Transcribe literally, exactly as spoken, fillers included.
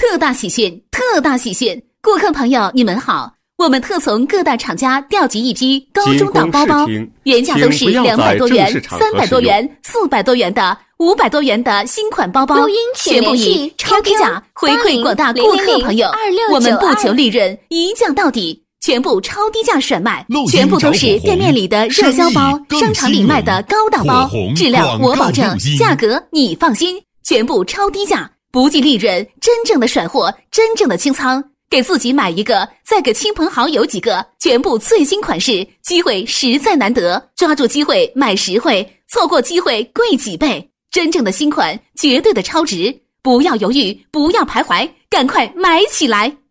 特大喜讯！特大喜讯！顾客朋友，你们好！我们特从各大厂家调集一批高中档包包，原价都是两百多元、三百多元、四百多元的、五百多元的新款包包，全部以超低价回馈广大顾客朋友。我们不求利润，一降到底，全部超低价甩卖，全部都是店面里的热销包，商场里卖的高档包，质量我保证，价格你放心，全部超低价，不计利润，真正的甩货，真正的清仓。给自己买一个，再给亲朋好友几个，全部最新款式，机会实在难得，抓住机会买实惠，错过机会贵几倍。真正的新款，绝对的超值，不要犹豫，不要徘徊，赶快买起来！